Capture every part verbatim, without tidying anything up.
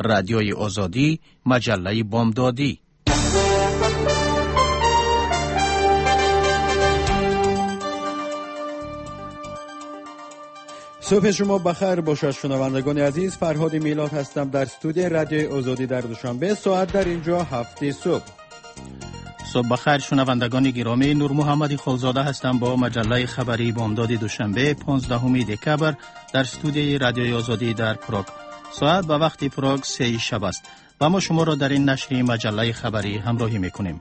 رادیوی آزادی، مجله بامدادی. صبح شما بخیر باشد شنوندگان عزیز. فرهاد میلاد هستم در استودیو رادیوی آزادی در دوشنبه. ساعت در اینجا هفت صبح. صبح بخیر شنوندگان گرامی، نور محمد خالزاده هستم با مجله خبری بامداد دوشنبه پانزدهم دکبر در استودیوی رادیوی آزادی در پراگ. ساعت به وقت پراگ سه شب است و ما شما را در این نشر مجله خبری همراهی میکنیم.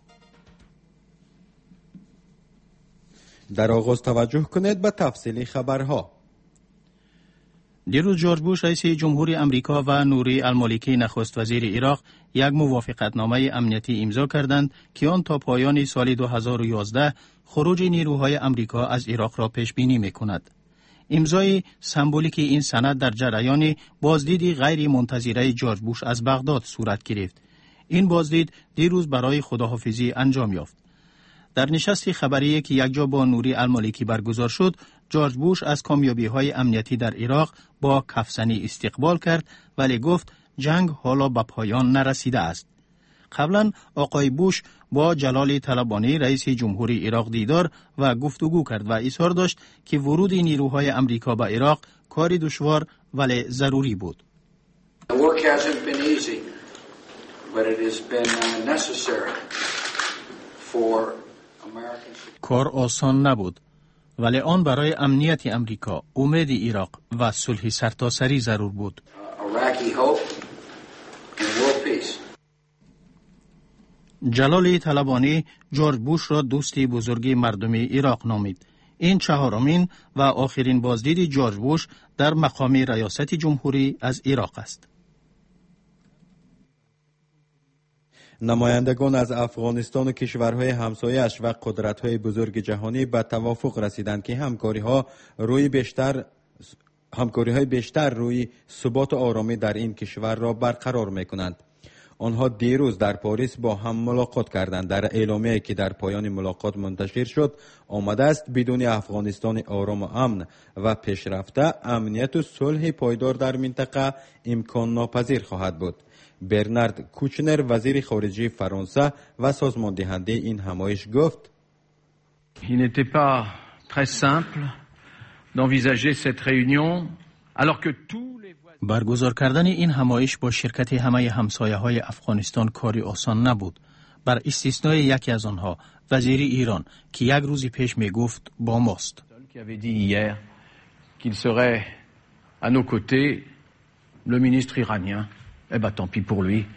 در آغاز توجه کنید به تفصیلی خبرها. دیروز جورج بوش رئیس جمهوری امریکا و نوری المالکی نخست وزیر عراق یک موافقتنامه امنیتی امضا کردند که آن تا پایان سال دو هزار و یازده خروج نیروهای امریکا از عراق را پیش بینی می‌کند. امضای سمبولیک این سند در جریان بازدید غیر منتظره جورج بوش از بغداد صورت گرفت. این بازدید دیروز برای خداحافظی انجام یافت. در نشست خبری که یکجا با نوری المالکی برگزار شد، جورج بوش از کامیابی‌های امنیتی در عراق با کفسنی استقبال کرد، ولی گفت جنگ حالا به پایان نرسیده است. قبلا آقای بوش با جلال طلبانی رئیس جمهوری عراق دیدار و گفتگو کرد و اظهار داشت که ورود نیروهای امریکا به عراق کاری دشوار ولی ضروری بود. کار آسان نبود، ولی آن برای امنیت امریکا، امید عراق و صلح سرتاسری ضرور بود. جلال طلبانی جورج بوش را دوستی بزرگی مردمی عراق نامید. این چهارمین و آخرین بازدید جورج بوش در مقام ریاست جمهوری از عراق است. نمایندگان از افغانستان و کشورهای همسایه‌اش و قدرت‌های بزرگ جهانی به توافق رسیدند که همکاری‌ها روی بیشتر همکاری‌های بیشتر روی ثبات و آرامی در این کشور را برقرار می‌کنند. آنها دیروز در پاریس با هم ملاقات کردند. در اعلامیه‌ای که در پایان ملاقات منتشر شد آمده است بدون افغانستان آرام و امن و پیشرفته، امنیت و صلح پایدار در منطقه امکان ناپذیر خواهد بود. برنارد کوچنر وزیر خارجه فرانسه و سازمان دهنده این همایش گفت: Il n'était pas très simple d'envisager cette réunion alors que tous les برگزار کردن این همایش با شرکت همه همسایه‌های افغانستان کاری آسان نبود، بر استثنای یکی از آنها، وزیر ایران، که یک روزی پیش می گفت با ماست. qui avait dit hier qu'il serait à nos côtés le ministre iranien. Eh ben tant pis pour lui.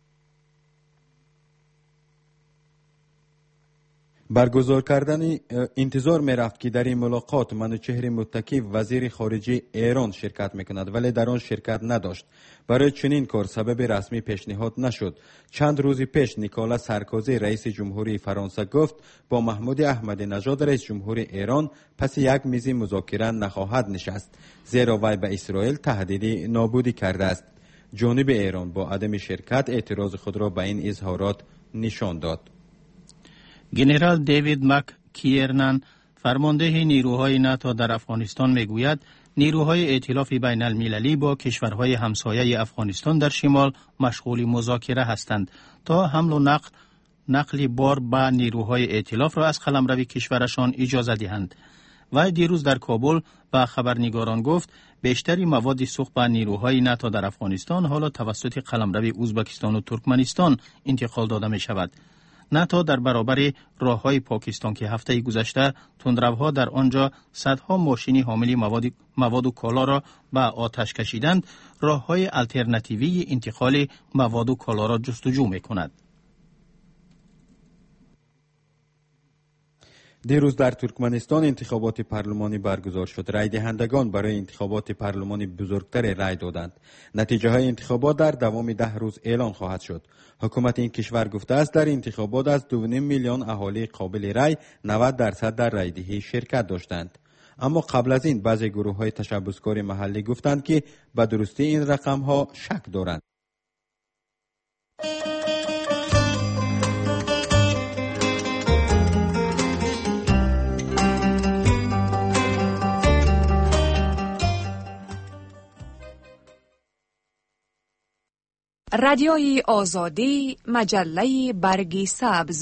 برگزار کردن انتظار می رفت که در این ملاقات منوچهر متکی وزیر خارجه ایران شرکت میکند، ولی در آن شرکت نداشت. برای چنین کار سبب رسمی پیشنهاد نشد. چند روز پیش نیکولا سارکوزی رئیس جمهوری فرانسه گفت با محمود احمدی نژاد رئیس جمهوری ایران پس یک میز مذاکره نخواهد نشست، زیرا وی به اسرائیل تهدید نابودی کرده است. جانب ایران با عدم شرکت اعتراض خود را به این اظهارات نشان داد. گنرال دیوید مک کیرنن فرمانده نیروهای ناتو در افغانستان میگوید نیروهای ائتلاف بین المللی با کشورهای همسایه افغانستان در شمال مشغول مذاکره هستند تا حمل و نقل نقل بار به نیروهای ائتلاف را از قلمرو کشورشان اجازه دهند. و دیروز در کابل به خبرنگاران گفت بیشتری مواد سوخت به نیروهای ناتو در افغانستان حالا توسط قلمرو ازبکستان و ترکمنستان انتقال داده می شود. ناتو در برابر راههای پاکستان که هفته گذشته تندروها در آنجا صدها ماشین حامل مواد مواد و کالا را به آتش کشیدند، راههای الترناتیوی انتقال مواد و کالا را جستجو می کند. دیروز در ترکمنستان انتخابات پارلمانی برگزار شد. رای دهندگان برای انتخابات پارلمانی بزرگتر رای دادند. نتیجه های انتخابات در دوام ده روز اعلان خواهد شد. حکومت این کشور گفته است در انتخابات از دو و نیم میلیون اهالی قابل رای نود درصد در رای دهی شرکت داشتند. اما قبل از این بعضی گروه های تشبثکار محلی گفتند که به درستی این رقم ها شک دارند. رادیوی آزادی، مجله برگ سبز.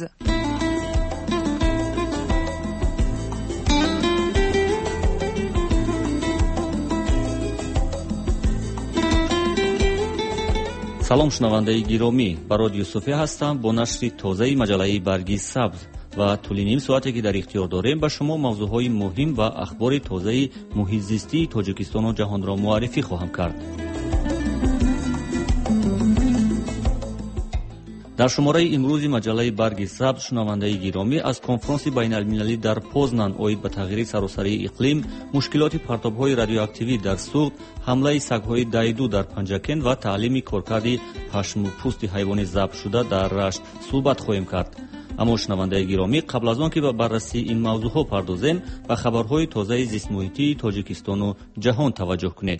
салом шунавандаи гиромӣ, ба радио София ҳастам бо нашри тозаи маҷаллаи барги сабз ва тӯли ним соате ки дар ихтиёр дорем ба шумо мавзӯъҳои муҳим ва ахбори тозаи муҳитзистии Тоҷикистону ҷаҳонро муаррифӣ хоҳам кард. дар шумораи имрӯзи маҷаллаи барги сабз шунавандаи гиромӣ аз конфронси байналмилалӣ дар Познан оид ба тағйири саросарии иқлим, мушкилоти партобҳои радиоактивӣ дар суғд, ҳамлаи сагҳои дайду дар Панҷакен ва таълими коркарди пашму пӯсти ҳайвони забтшуда дар Рашт суҳбат хоҳем кард. аммо шунавандаи гиромӣ, қабл аз он ки ба баррасии ин мавзӯъҳо пардозем, ба хабарҳои тозаи зистмуҳитии Тоҷикистону ҷаҳон таваҷҷӯҳ кунед.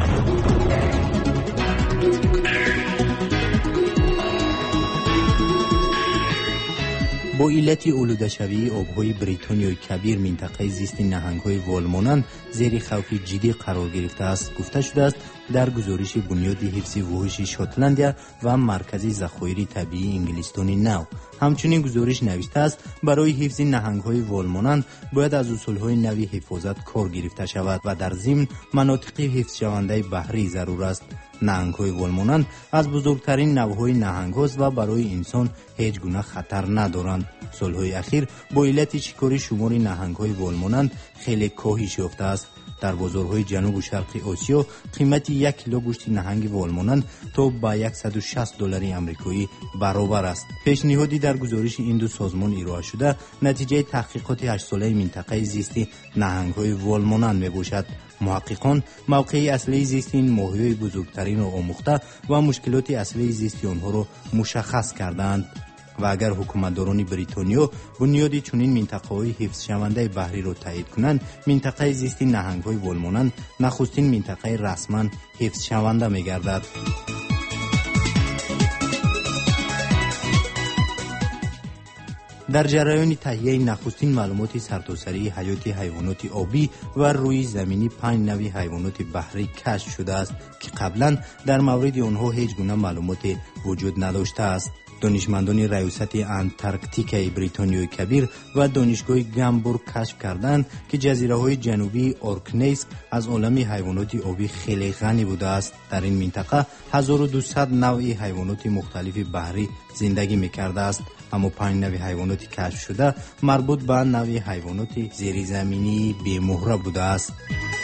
با علت آلوده‌شوی آب‌های بریتانیای کبیر منطقه زیست نهنگ‌های والمانند زیر خوف جدی قرار گرفته است. گفته شده است در گزارش بنیاد حفظ وحوش شاتلندیا و مرکز ذخایر طبیعی انگلستان نو. همچنین گزارش نوشته است برای حفظ نهنگ‌های والمانند باید از اصول‌های نوی حفاظت کار گرفته شود و در ضمن مناطق حفظ شونده بحری ضرور است. نهنگ‌های والمانند از بزرگترین نوع‌های نهنگ‌هاست و برای انسان هیچ گونه خطر ندارند. سال‌های اخیر با علت شکار شمار نهنگ‌های والمانند خیلی کاهش یافته است. در بازارهای جنوب و شرق آسیا قیمت یک کیلو گوشت نهنگ والمانند تا به صد و شصت دلار آمریکایی برابر است. پیشنهادی در گزارش این دو سازمان ارائه شده نتیجه تحقیقات هشت ساله منطقه زیست نهنگ‌های والمانند میباشد. محققان موقع اصلی زیست این ماهی‌های بزرگترین را آموخته و مشکلات اصلی زیست آنها را مشخص کردند. و اگر حکومتداران بریتانیا بنیادی چنین منطقه‌های حفظ شونده بحری را تایید کنند، منطقه زیست نهنگ‌های والمانند نخستین منطقه رسما حفظ شونده می‌گردد. در جریان تهیه نخستین معلومات سرتاسری حیات حیوانات آبی و روی زمینی پنج نوع حیوانات بحری کشف شده است که قبلا در مورد آنها هیچ گونه معلومات وجود نداشته است. دانشمندان ریاست انتارکتیکای بریتانیای کبیر و دانشگاه گامبورگ کشف کردند که جزیره‌های جنوبی اورکنیس از عالم حیوانات آبی خیلی غنی بوده است. در این منطقه هزار و دویست نوع حیوانات مختلف بحری زندگی می‌کرده است، اما پنج نوع حیوانات کشف شده مربوط به نوع حیوانات زیرزمینی بی‌مهره بوده است.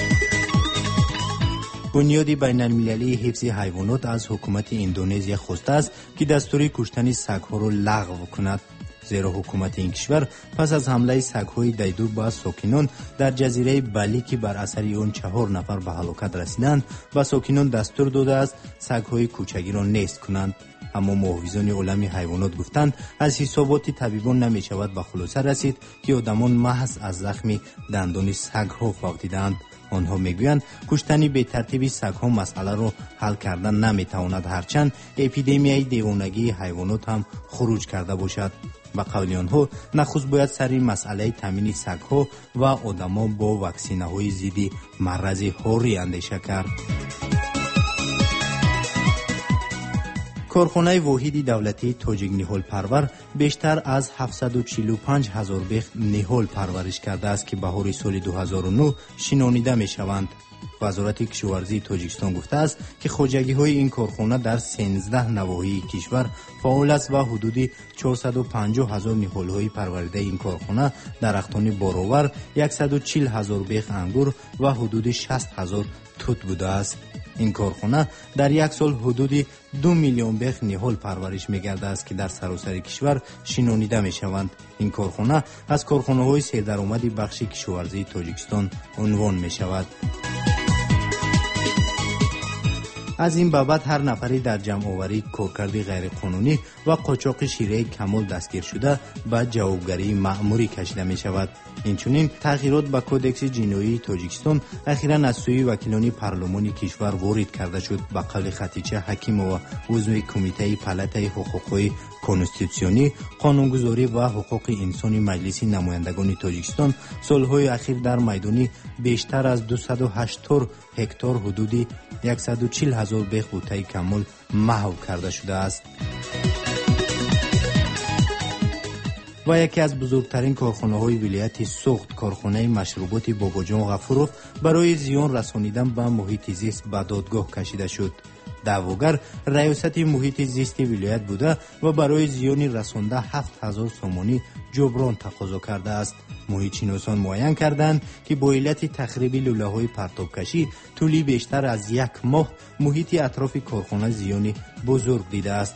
بنیاد بین المللی حفظ حیوانات از حکومت اندونزیا خواسته است که دستور کشتن سگ‌ها را لغو کند، زیرا حکومت این کشور پس از حمله سگ‌های دیدو به ساکنان در جزیره بالی که بر اثر آن چهار نفر به هلاکت رسیدند، به ساکنان دستور داده است سگ‌های کوچکی را نیست کنند. اما محافظان عالم حیوانات گفتند از حسابات طبیبان نمی شود به خلاصه رسید که آدمان محض از زخم دندان سگ‌ها فوتیدند. آنها میگویند کشتن به ترتیب سگ‌ها مسئله را حل کردن نمیتواند، هرچند اپیدمیای دیوانگی حیوانات هم خروج کرده باشد. با قول آنها نخست باید سر مسئله تامین سگ‌ها و آدمان با واکسین‌های ضد مرض هوری اندیشه کرد. کارخانه واحد دولتی تاجیک نهال پرور بیشتر از هفتصد و چهل و پنج هزار بیخ نهال پرورش کرده است که بهار سال دو هزار و نه شنانیده می شوند. وزارت کشاورزی تاجیکستان گفته است که خواجگی های این کارخانه در سیزده نواحی کشور فعال است و حدود چهارصد و پنجاه هزار نهال های پروریده این کارخانه درختان بارآور، صد و چهل هزار بیخ انگور و حدود شصت هزار توت بوده است. این کارخانه در یک سال حدود دو میلیون بیخ نهال پرورش می‌گرده است که در سراسر کشور شنانیده می‌شوند. این کارخانه از کارخانه‌های سردرآمد بخش کشاورزی تاجیکستان عنوان می‌شود. از این بابت هر نفری در جمع‌آوری کارکرد غیرقانونی و قاچاق شیره کمال دستگیر شده به جوابگری مأموری کشیده می شود. اینچنین تغییرات به کودکس جنایی تاجیکستان اخیراً از سوی وکیلان پارلمان کشور وارد کرده شد. به قول خدیجه حکیم و عضو کمیته پالاتای حقوق کنستیتوسیونی، قانونگذاری و حقوق انسانی مجلس نمایندگان تاجیکستان سالهای اخیر در میدانی بیشتر از دویست و هشتاد هکتار حدود صد و چهل هزار بهبودهای کمال محو کرده شده است. و یکی از بزرگترین کارخانه‌های ولایت سوخت، کارخانه مشروبات باباجان غفورов برای زیان رسانیدن به محیط زیست به دادگاه کشیده شد. دعواگر ریاست محیط زیست ولایت بوده و برای زیانی رسانده هفت هزار سومانی جبران تقاضا کرده است. محیط شناسان معین کردند که با علت تخریب لوله‌های پرتابکشی طولی بیشتر از یک ماه محیط اطراف کارخانه زیانی بزرگ دیده است.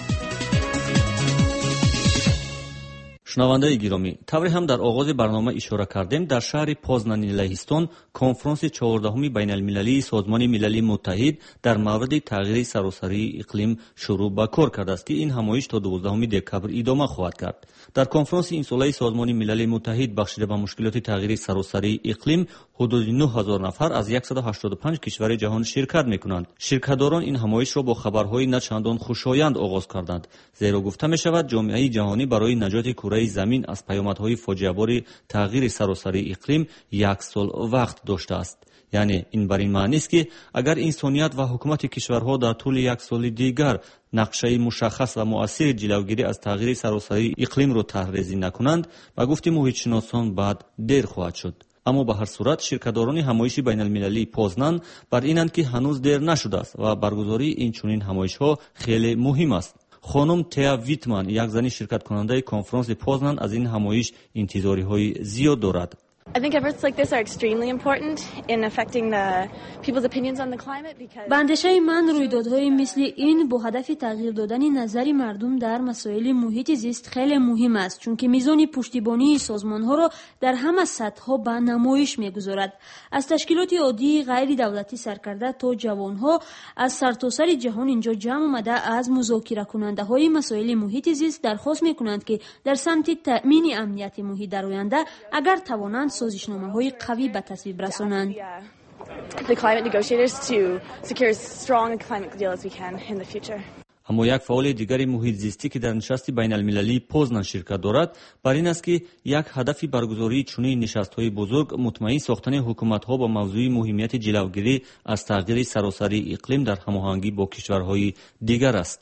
шунавандаи гиромӣ, тавре ҳам дар оғози барнома ишора кардем, дар шаҳри Познани Лаҳистон конфронси чаҳордаҳуми байналмилалии Созмони Милали Муттаҳид дар мавриди тағйири саросарии иқлим шурӯъ ба кор кардааст, ки ин ҳамоиш то дувоздаҳуми декабр идома хоҳад кард. дар конфронси имсолаи Созмони Милали Муттаҳид бахшида ба мушкилоти тағйири саросарии иқлим ҳудуди нӯҳ ҳазор нафар аз яксад و ҳаштод و панҷ кишвари ҷаҳон ширкат мекунанд. ширкатдорон ин ҳамоишро бо хабарҳои начандон хушоянд оғоз карданд, зеро гуфта мешавад ҷомеаи ҷаҳонӣ барои наҷоти кураи замин аз паёмадҳои фоҷиабори тағйири саросарии иқлим як сол вақт доштааст. яъне ин бар ин маънист ки агар инсоният ва ҳукумати кишварҳо дар тӯли як соли дигар нақшаи мушаххас ва муассири ҷилавгирӣ аз тағйири саросарии иқлимро таҳризӣ накунанд, ба гуфти муҳитшиносон баъд дер хоҳад шуд. аммо ба ҳар сурат ширкатдорони ҳамоиши байналмилалии Познан бар инанд ки ҳанӯз дер нашудааст ва баргузории инчунин ҳамоишҳо хеле муҳим аст. خانم تیا ویتمن یک زنی شرکت کننده کنفرانس پوزنان از این همایش انتظاری‌های زیاد دارد. I think efforts like this are extremely important in affecting the people's opinions on the climate because بندشه من رویدادهای مثل این با هدف تغییر دادن نظر مردم در مسائل محیط زیست خیلی مهم است، چون که میزان پشتیبانی سازمان‌ها را در همه سطح‌ها به نمایش می‌گذارد. از تشکیلات عادی غیر دولتی سرکرده تا جوان‌ها از سرتاسر جهان اینجا جمع آمده از مذاکره کننده‌های مسائل محیط زیست درخواست می‌کنند که در سمت تأمین امنیت محیط در آینده اگر توانند سازشنامه‌های قوی به تصویب رسانند. the climate negotiators to secure as strong a climate deal as we can in the future. аммо як фаъоли дигари муҳитзистӣ ки дар нишасти байналмилалии Познан ширкат дорад, бар ин аст ки як ҳадафи баргузории чунин нишастҳои бузург мутмаъин сохтани ҳукуматҳо ба мавзӯи муҳимияти ҷилавгирӣ аз тағйири саросарии иқлим дар ҳамоҳангӣ бо кишварҳои дигар аст.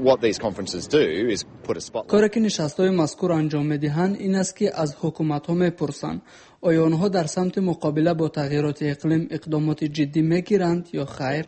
کاری که نشست‌های مذکور انجام می‌دهند این است که از حکومت‌ها می‌پرسند آیا آنها در سمت مقابله با تغییرات اقلیم اقدامات جدی می‌گیرند یا خیر؟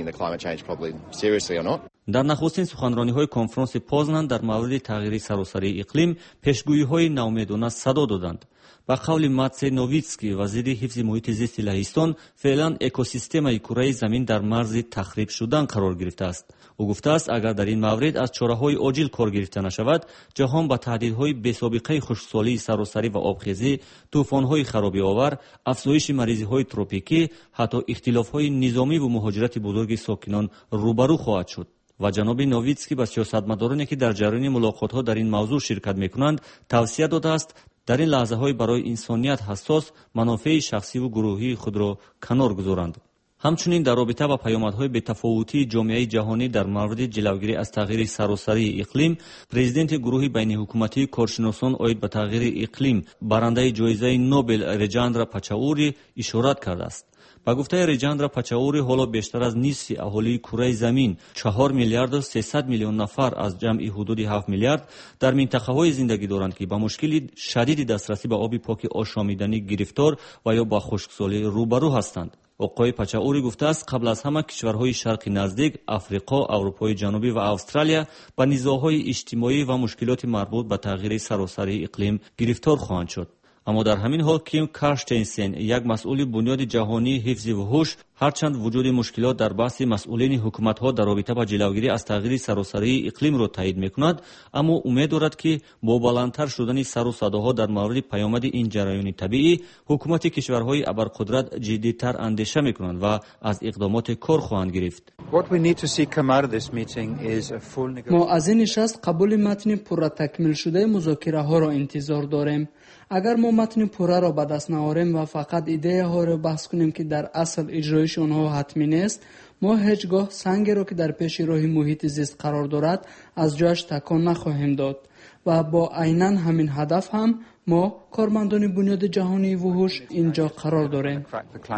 дар нахустин суханрониҳои конфронси Познан дар мавриди тағйири саросарии иқлим пешгӯиҳои наумедона садо доданд. ба қавли Матсе Новитский, вазири ҳифзи муҳити зисти Лаҳистон, феълан экосистемаи кураи замин дар марзи тахриб шудан қарор гирифтааст. ӯ гуфтааст, агар дар ин маврид аз чораҳои оҷил кор гирифта нашавад, ҷаҳон ба таҳдидҳои бесобиқаи хушксолии саросарӣ ва обхезӣ, тӯфонҳои харобиовар, афзоиши маризиҳои тропикӣ, ҳатто ихтилофҳои низомиву муҳоҷирати бузурги сокинон рӯбарӯ хоҳад шуд. ва ҷаноби Новитский ба сиёсатмадороне ки дар ҷараёни мулоқотҳо дар ин мавзӯъ ширкат мекунанд тавсия додааст дар ин лаҳзаҳои барои инсоният ҳассос манофеи шахсиву гурӯҳии худро канор гузоранд. ҳамчунин дар робита ба паёмадҳои бетафовутии ҷомеаи ҷаҳонӣ дар мавриди ҷилавгирӣ аз тағйири саросарии иқлим, президенти гурӯҳи байниҳукуматии коршиносон оид ба тағйири иқлим, барандаи ҷоизаи Нобел Реҷандра Пачаури ишорат кардааст. ба гуфтаи Реҷандра Пачаури, ҳоло бештар аз нисфи аҳолии кураи замин, чаҳор миллиарду сесад миллион нафар аз ҷамъи ҳудуди ҳафт миллиард дар минтақаҳое зиндагӣ доранд, ки ба мушкили шадиди дастрасӣ ба оби поки ошомиданӣ гирифтор ва ё ба хушксолӣ рӯбарӯ ҳастанд. оқои Пачаури гуфтааст, қабл аз ҳама кишварҳои шарқи наздик, Африқо, Аврупои ҷанубӣ ва Австралия ба низоъҳои иҷтимоӣ ва мушкилоти марбут ба тағйири саросарии иқлим гирифтор хоҳанд шуд. аммо дар ҳамин ҳол Ким Карштейнсен, як масъули бунёди ҷаҳонии ҳифзи вуҳуш, ҳарчанд вуҷуди мушкилот дар баҳси масъулини ҳукуматҳо дар робита ба ҷилавгирӣ аз тағйири саросарии иқлимро таъйид мекунад, аммо умед дорад, ки бо баландтар шудани сару садоҳо дар мавриди паёмади ин ҷараёни табиӣ, ҳукумати кишварҳои абарқудрат ҷиддитар андеша мекунанд ва аз иқдомоте кор хоҳанд гирифт. мо аз ин нишаст қабули матни пурра такмилшудаи музокираҳоро интизор дорем. агар мо матни пурраро ба даст наорем ва фақат идеяҳоро баҳс кунем, ки дар асл иҷроиши онҳо ҳатмӣ нест, мо ҳеҷ гоҳ сангеро, ки дар пеши роҳи муҳити зист қарор дорад, аз ҷояш такон нахоҳем дод ва бо айнан ҳамин ҳадаф ҳам ما کارمندان بنیاد جهانی وحوش اینجا قرار داریم.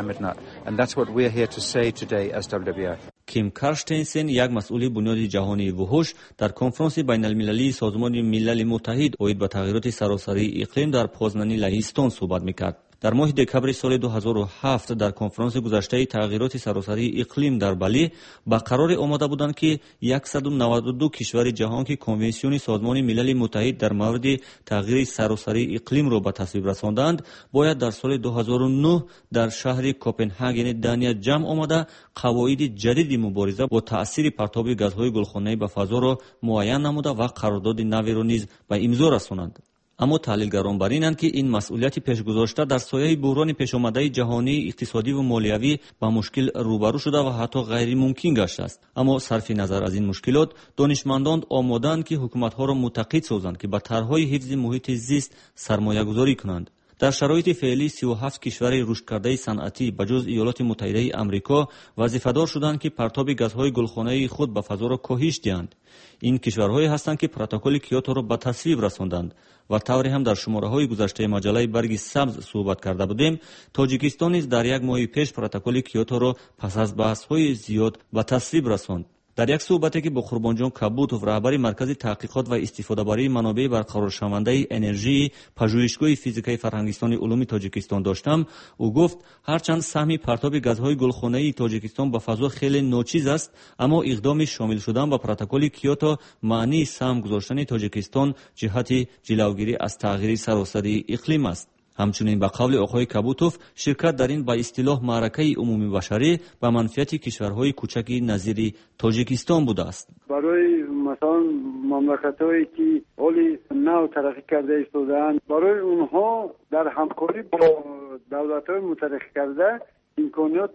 کیم کارشتینسن یک مسئول بنیاد جهانی وحوش در کنفرانس بین المللی سازمان ملل متحد اوید به تغییرات سراسری اقلیم در پوزنان لهستان صحبت میکرد. در ماه دکمبر سال دو هزار و هفت در کنفرانس گذشته تغییرات سراسری اقلیم در بالی با قرار آمده بودند که صد و نود و دو کشور جهان که کنونسیون سازمان ملل متحد در مورد تغییر سراسری اقلیم را به تصویب رساندند باید در سال دو هزار و نه در شهر کوپنهاگن دانیا جمع آمده قواعد جدید مبارزه با تأثیر پرتاب گازهای گلخانه‌ای به فضا را معین نموده و قرارداد نوی را نیز به امضا رسانند. اما تحلیلگران بر اینند که این مسئولیت پیشگذاشته در سایه بحران پیشامده جهانی اقتصادی و مالیوی با مشکل روبرو شده و حتی غیر ممکن گشته است. اما صرف نظر از این مشکلات دانشمندان آماده‌اند که حکومت‌ها را متقاعد سازند که به طرح‌های حفظ محیط زیست سرمایه‌گذاری کنند. در شرایط فعلی سی و هفت کشور رشد کرده صنعتی بجز ایالات متحده آمریکا وظیفه‌دار شدند که پرتاب گازهای گلخانه‌ای خود به فضا را کاهش دهند. این کشورهایی هستند که پروتکل کیوتو را به تصویب رساندند و طوری هم در شماره‌های گذشته مجله برگ سبز صحبت کرده بودیم. تاجیکستان نیز در یک ماه پیش پروتکل کیوتو را پس از بحث‌های زیاد به تصویب رساند. در یک صحبتی که با قربانجان کابوتوف رهبر مرکز تحقیقات و استفاده بری منابع برقرار شونده انرژی پژوهشگاه فیزیکای فرهنگستان علوم تاجیکستان داشتم، او گفت هرچند سهم پرتاب گازهای گلخانه‌ای تاجیکستان به فضا خیلی ناچیز است، اما اقدام شامل شدن به پروتکل کیوتو معنی سهم گذاشتن تاجیکستان جهت جلوگیری از تغییر سراسری اقلیم است. همچنین به قول آقای کابوتوف شرکت در این با اصطلاح معرکه عمومی بشری به منفعت کشورهای کوچک نظیر تاجیکستان بوده است. برای مثلا مملکت‌هایی که حالی نو ترقی کرده ایستاده‌اند، برای اونها در همکاری با دولت‌های مترقی کرده امکانات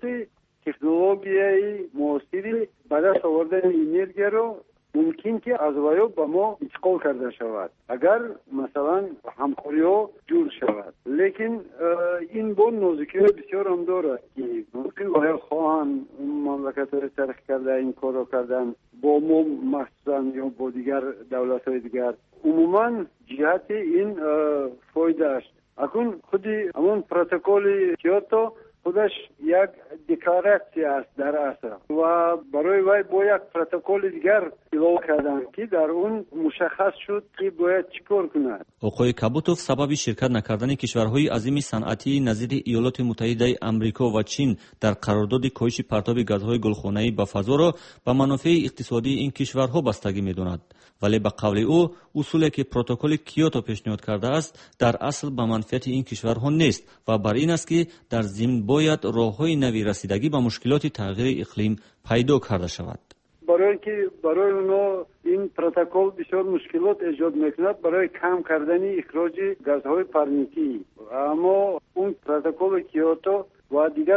تکنولوژیایی معاصری به دست آوردن انرژی رو ممکن که از ویو به ما انتقال کرده شود اگر مثلا همکاری ها جور شود. لیکن این با نازکی بسیار هم دارد که ممکن ویو خواهند مملکت های ترقی کرده این کار را کردن با ما مخصوصا یا با دیگر دولت های دیگر عموما جهت این فایده است. اکنون خودی همون پروتکل کیوتو خودش یک دکلاراسیون است در اصل و برای وی با یک پروتکل دیگر اضافه کردن که در اون مشخص شد که باید چیکار کند. آقای کابوتوف سبب شرکت نکردن کشورهای عظیم صنعتی نظیر ایالات متحده آمریکا و چین در قرارداد کاهش پرتاب گازهای گلخانه‌ای به فضا را به منافع اقتصادی این کشورها بستگی می‌داند. ولی به قول او اصولی که پروتکل کیوتو پیشنهاد کرده است در اصل به منفعت این کشورها نیست و بر این است که در ضمن باید راه‌های نوی رسیدگی به مشکلات تغییر اقلیم پیدا کرده شود. برای که برای اونا این پروتکل بسیار مشکلات ایجاد میکند برای کم کردن اخراج گازهای پرنیکی، اما اون پروتکل کیوتو و دیگر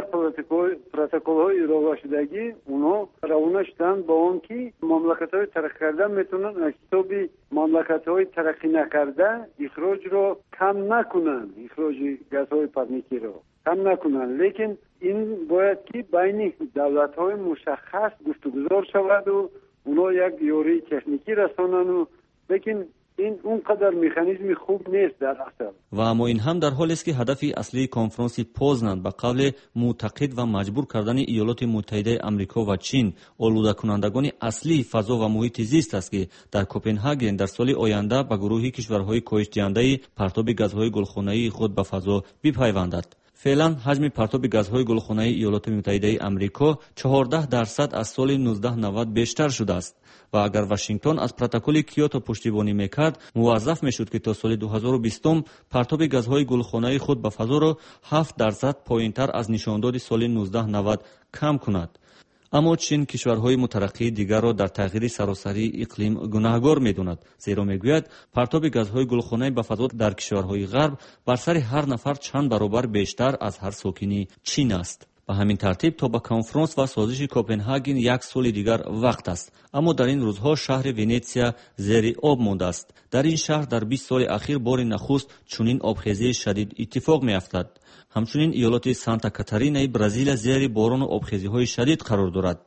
پروتکل های اضافه شدگی اونها روانه شدند با اون که مملکت های ترقی کرده میتونن از حساب مملکت های ترقی نکرده اخراج رو کم نکنن، اخراج گازهای پرنیکی رو کم نکنن. لیکن این باید که بین دولت های مشخص گفتگوزار شود و اونها یک یاری تکنیکی رسانن و لیکن این اونقدر مکانیزم خوب نیست در اصل. و اما این هم در حالی است که هدف اصلی کنفرانس پوزنان به قول معتقد و مجبور کردن ایالات متحده آمریکا و چین آلوده کنندگان اصلی فضا و محیط زیست است که در کوپنهاگن در سال آینده به گروه کشورهای کاهش دهنده پرتاب گازهای گلخانه‌ای خود به فضا بپیوندد. فعلا حجم پرتاب گازهای گلخانه‌ای ایالات متحده آمریکا چهارده درصد از سال نوزده نود بیشتر شده است و اگر واشنگتن از پروتکل کیوتو پشتیبانی میکرد موظف میشد که تا سال دو هزار و بیست پرتاب گازهای گلخانه‌ای خود به فضا را هفت درصد پایینتر از نشانداد سال نوزده نود کم کند. اما چین کشورهای مترقی دیگر را در تغییر سراسری اقلیم گناهکار می‌داند، زیرا میگوید پرتاب گازهای گلخانه‌ای به فضا در کشورهای غرب بر سر هر نفر چند برابر بیشتر از هر ساکنی چین است. به همین ترتیب تا به کنفرانس و سازش کوپنهاگن یک سال دیگر وقت است، اما در این روزها شهر ونیزیا زیر آب مانده است. در این شهر در بیست سال اخیر بار نخست چنین آبخیزی شدید اتفاق می‌افتد. همچنین ایالات سانتا کاتارینا برزیل زیر باران و آبخیزی‌های شدید قرار دارد.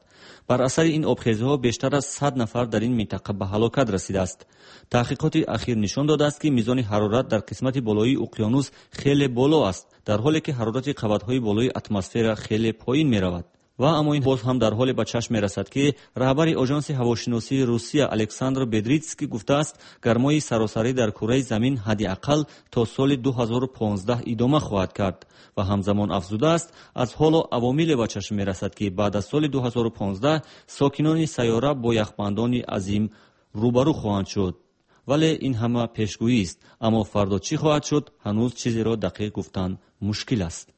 بر اثر این آبخیزها بیشتر از صد نفر در این منطقه به هلاکت رسیده است. تحقیقات اخیر نشان داده است که میزان حرارت در قسمت بالایی اقیانوس خیلی بالا است، در حالی که حرارت قبضهای بالای اتمسفر خیلی پایین می رود. و اما این باز هم در حال به چشم می رسد که رهبر آژانس هواشناسی روسیه الکساندر بدریتسکی گفته است گرمای سراسری در کره زمین حداقل تا سال دو هزار و پانزده ادامه خواهد کرد و همزمان افزوده است از حالا عواملی به چشم می رسد که بعد از سال دو هزار و پانزده ساکنان سیاره با یخبندان عظیم روبرو خواهند شد. ولی این همه پیشگویی است، اما فردا چی خواهد شد هنوز چیزی را دقیق گفتن مشکل است.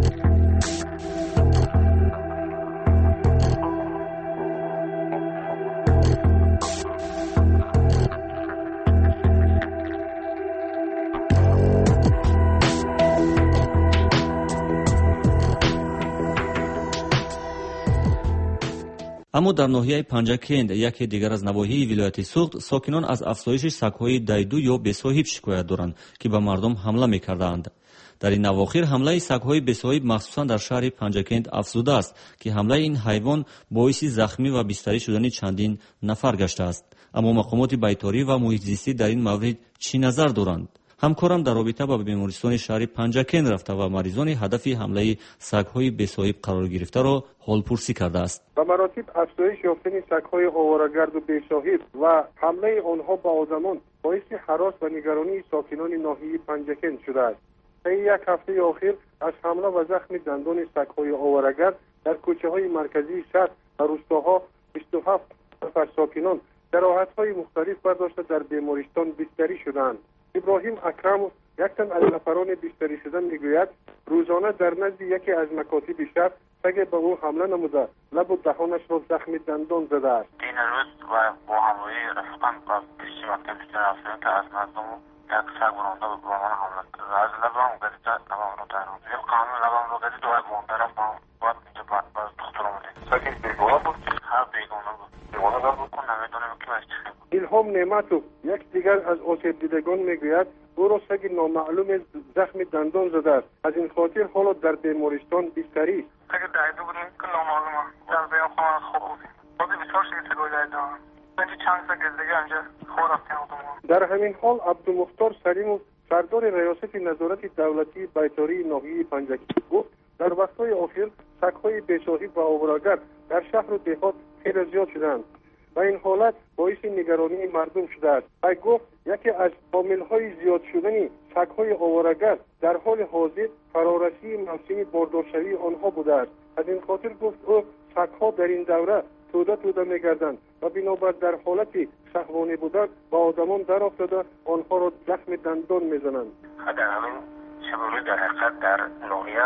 اما در ناحیه پنجکند یکی دیگر از نواحی ولایت سوخت ساکنان از افزایش سگ‌های دیدو یا بی‌صاحب شکایت دارند که به مردم حمله می‌کردند. در این اواخر حمله سگ‌های بی‌صاحب مخصوصا در شهر پنجکند افزوده است که حمله این حیوان باعث زخمی و بستری شدن چندین نفر گشته است. اما مقامات بیطاری و محیط زیستی در این مورد چی نظر دارند؟ همکارم در رابطه با بیمارستان شهر پنجکند رفته و مریضان هدف حمله سگ‌های بی‌صاحب قرار گرفته را حالپرسی کرده است. به مراتب افزایش یافتن سگ‌های آواره‌گرد و بی‌صاحب و حمله آنها به آدمان باعث هراس و نگرانی ساکنان ناحیه پنجکند شده است. طی یک هفته اخیر از حمله و زخم دندان سگ‌های آواره‌گرد در کوچه‌های مرکزی شهر و روستاها بیست و هفت نفر ساکنان جراحت‌های مختلف برداشته در بیمارستان بستری شدند. ابراهیم اکرم یک تن از نفران بستری شدن میگوید روزانه در نزد یکی از مکاتب شهر سگ به او حمله نموده لب و دهانش را زخم دندان زده است. این روز و با همراهی رفقان با پیش مکتب رفتن که از مردم یک سگ برانده به من حمله کرد. از لبم گرفته لبم را درآورد. یک قانون لبم را گرفت و مانده رفت بعد اینجا بعد باز دکتر اومد. سگ بیگانه بود. ها بیگانه بود. بیگانه بود که نمیدونم کی است. الهام نعمتو یک دیگر از آسیب دیدگان میگوید او را سگ نامعلوم زخم دندان زده است. از این خاطر حالا در بیمارستان بستری است. سگ دیدو بود که نامعلومه. در بیمارستان خوب. خود بسیار شدید سگ دیدو. اینجا چند سگ دیگه اینجا خود رفتن. در همین حال عبدالمختار سلیمو سردار ریاست نظارت دولتی بیطاری ناحیه پنجکند گفت در وقت‌های اخیر سگ‌های بی‌صاحب و آواره‌گرد در شهر و دهات خیلی زیاد شدند و این حالت باعث نگرانی مردم شده است. او گفت یکی از عامل‌های زیاد شدن سگ‌های آواره‌گرد در حال حاضر فرارسی موسم باردارشوی آنها بوده است. از این خاطر گفت او سگ‌ها در این دوره توده توده می‌گردند و بنابر در حالت شهوانی بودن با آدمان در افتاده آنها را زخم دندان می‌زنند. در همین شب روز در حقیقت در ناحیه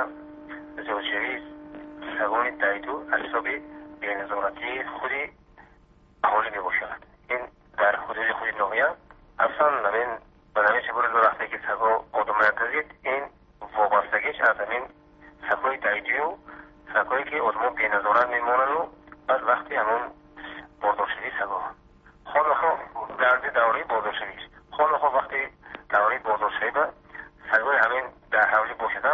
زیادشوی سگان دیدو از حساب بی‌نظارتی خودی اهالی میباشد. این در حدود خود ناحیه اصلا نمین به نمین چه برد وقتی که سگا آدم نتزید این وابستگیش از همین سگای دیدو و سگایی که آدمان بی‌نظارت میمانند و بعد وقتی همون باردارشوی سگا خواهد خواه درد دوری باردارشوی خواهد خواه وقتی دوری باردارشوی به سگای همین در حولی باشدن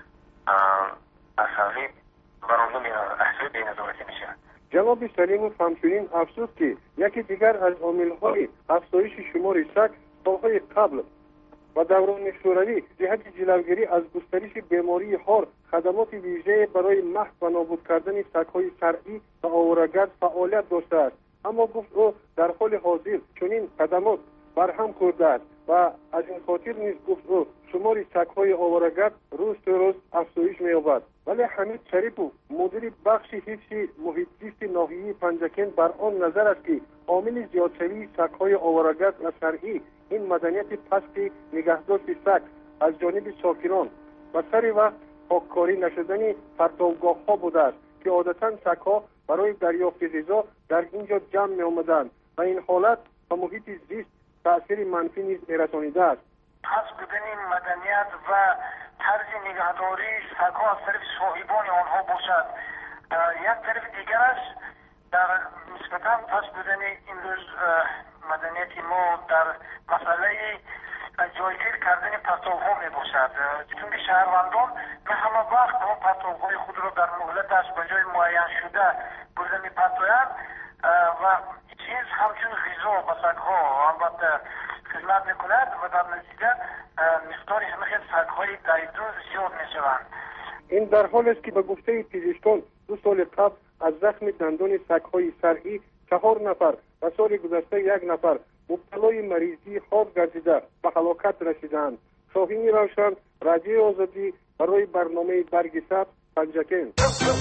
از حولی برانده میرد احسای بی‌نظارتی میشه. جناب سلیموف همچنین افزود که یکی دیگر از عامل‌های افزایش شمار سگ سالهای قبل و دوران شوروی جهت جلوگیری از گسترش بیماری هار خدمات ویژه برای محو و نابود کردن سگ‌های شرعی و آواره‌گرد فعالیت داشته است. اما گفت او در حال حاضر چنین خدمات برهم خورده است و از این خاطر نیز گفت او شمار سگ‌های آواره‌گرد روز به روز افزایش می‌یابد. ولی حمید شریفو مدیر بخش حفظ محیط زیست ناحیه پنجکند بر آن نظر است که عامل زیادشوی سگ‌های آواره‌گرد و شرعی این مدنیت پست نگهداشت سگ از جانب ساکنان و سر وقت پاککاری نشدن پرتوگاه‌ها بوده است که عادتاً سگ‌ها برای دریافت غذا در اینجا جمع می‌آمدند و این حالت به محیط زیست تأثیر منفی نیز می‌رسانیده است. پس بودن مدنیت و طرز نگهداری سگ‌ها از طرف صاحبان آنها باشد. یک طرف دیگرش در نسبتاً پس بودن این روز مدنیت ما در مسئله جایگیر کردن پرتوها می باشد. چون که شهروندان به همه وقت اون پرتوهای خود را در مهلتش به جای معین شده برده میپرتویند و چیز همچون غذا و سگها البته خدمت میکند و در نتیجه مقدار همه سگهای دیدو زیاد میشوند. این در حال است که به گفته پزشکان دو سال قبل از زخم دندان سگهای سرعی چهار نفر و سال گذشته یک نفر مبتلای مریضی خواب گردیده به هلاکت رسیدند. شاهین روشن، رادیوی آزادی، برای برنامه برگ سبز، پنجکین.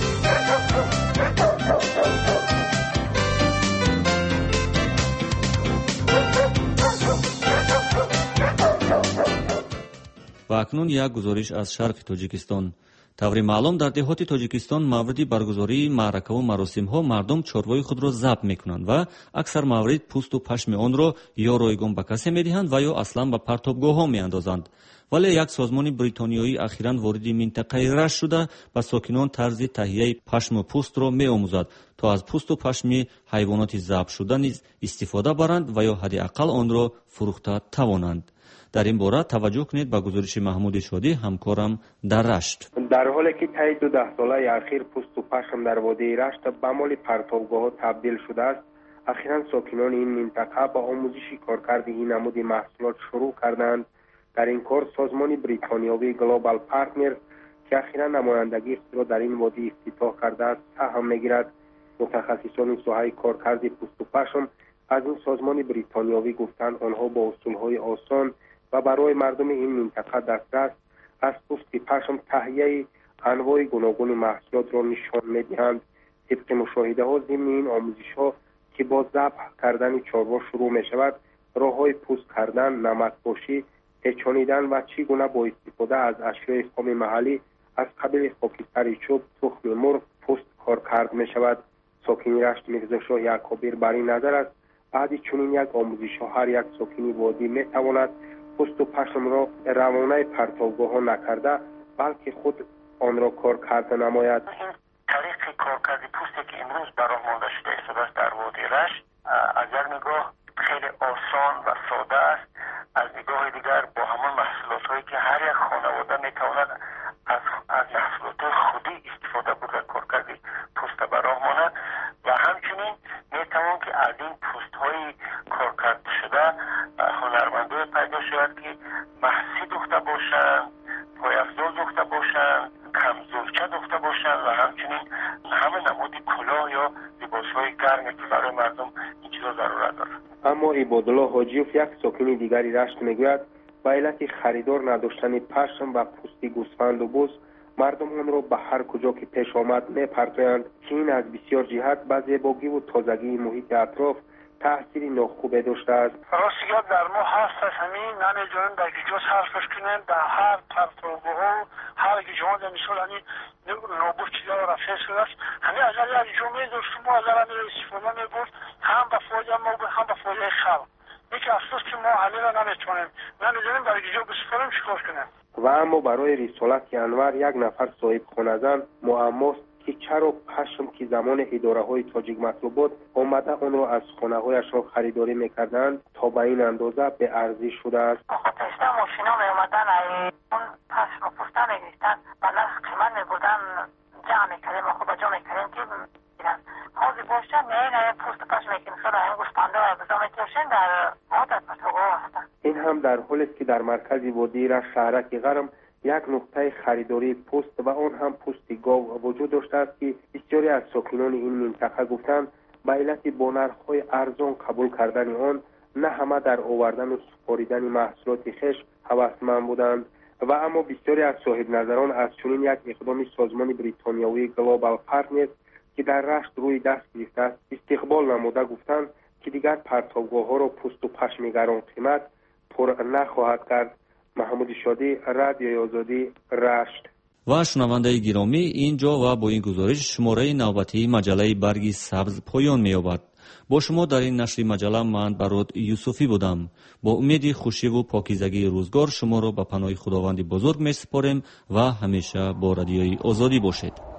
و اکنون یک گزارش از شرق تاجیکستان. طوری معلوم در دهات تاجیکستان مورد برگزاری معرکه و مراسم ها مردم چاروای خود را ضبط میکنند و اکثر موارد پوست و پشم آن را یا رایگان به کسی میدهند و یا اصلا به پرتابگاه ها میاندازند. ولی یک سازمان بریتانیایی اخیراً وارد منطقه رشت شده به ساکنان طرز تهیه پشم و پوست را میآموزد تا از پوست و پشم حیوانات ذبح شده نیز استفاده برند و یا حداقل آن را فروخته توانند. در این باره توجه کنید به گزارش محمود شادی همکارم در رشت. در حالی که طی دو ده ساله اخیر پوست و پشم در وادی رشت به مال پرتابگاه تبدیل شده است، اخیراً ساکنان این منطقه با آموزش کارکرد این نمود محصولات شروع کردند. در این کار سازمان بریتانیایی گلوبال پارتنر که اخیراً نمایندگی خود را در این وادی افتتاح کرده است سهم میگیرد. متخصصان ساحه کارکرد پوست و پشم از این سازمان بریتانیایی گفتند آنها با اصولهای آسان و برای مردم این منطقه دسترس از پوست پشم تهیه انواع گوناگون محصولات را نشان میدهند. طبق مشاهده ها ضمن این آموزش ها که با ذبح کردن چاروا شروع می شود، راه های پوست کردن، نمک پاشی، پیچانیدن و چگونه با استفاده از اشیاء خام محلی از قبیل خاکستر چوب، تخم مرغ، پوست کار کرد می شود. ساکن رشت میرزا شاه یعقوبی بر این نظر است بعد چنین یک آموزش ها هر یک ساکنی وادی می تواند پوست و پشم را روانه پرتابگاه ها نکرده بلکه خود آن را کار کرده نماید. این طریق کارکرد پوستی که امروز برای مانده شده است در وادی رشت از یک نگاه خیلی آسان و ساده است، از نگاه دیگر با همان محصولات هایی که هر یک خانواده میتواند از از محصولات خودی استفاده بوده کارکرد پوست برای مانه و همچنین میتوان که از این پوست های کارکرد شده هنرمندای پیدا شود که محسی دوخته باشند، پایافزار دوخته باشند، کمزورچه دوخته باشند و همچنین همه نمود کلاه یا لباس های گرمی که برای مردم این چیزا ضرورت دارد. اما عبادالله حاجیوف یک ساکن دیگری رشت میگوید به علت خریدار نداشتن پشم و پوستی گوسفند و بز مردم آن را به هر کجا که پیش آمد میپرتویند که این از بسیار جهت به زیبایی و تازگی محیط اطراف تأثیری ناخوبه داشته است. راستیت در ما هست است همین نمی‌دونن در گیجا صرفش کنن در هر پرتابگاه هر گیجا در مثال همین نابود چیزا را رفع شده است. همین اگر یک گیجا می‌داشت ما از آن استفاده می‌برد هم به فایده ما بود هم به فایده خلق. یکی افسوس که ما همین را نمی‌تونیم نمی‌دونیم در گیجا بسپاریم چیکار کنیم. و اما برای رسالت انور یک نفر صاحب خانه‌زن معماست که چرا پشم که زمان اداره های تاجیک مطلوبات آمده اون را از خانه هایش را خریداری میکردند تا به این اندازه به ارزی شده است. پیشتر ماشینا می اومدن اون پشم و پوسته میگریستن و نرخ قیمت میبودن جمع میکردیم و خوب جا میکردیم که میگیرن حاضی باشن نه نه پوست پشم میکنیم سر این گوسفنده و بزا میتوشن در عادت پشتوگاه هستن. این هم در حالی است که در مرکز وادی رشت شهرک غرم یک نقطه خریداری پوست و آن هم پوست گاو وجود داشته است که بسیاری از ساکنان این منطقه گفتند به علت با نرخ‌های ارزان قبول کردن آن نه همه در آوردن و سپاریدن محصولات خویش هوسمند بودند و اما بسیاری از صاحب نظران از چنین یک اقدام سازمان بریتانیایی گلوبال پارتنر که در رشت روی دست گرفته است استقبال نموده گفتند که دیگر پرتابگاه‌ها را پوست و پشم گران قیمت پر نخواهد کرد. محمود شادی، رادیوی آزادی، رشت. و شنونده گرامی اینجا و با این گزارش شماره نوبتی مجله برگ سبز پایان می‌یابد. با شما در این نشر مجله من برات یوسفی بودم. با امید خوشی و پاکیزگی روزگار شما را به پناه خداوند بزرگ می‌سپاریم و همیشه با رادیوی آزادی باشید.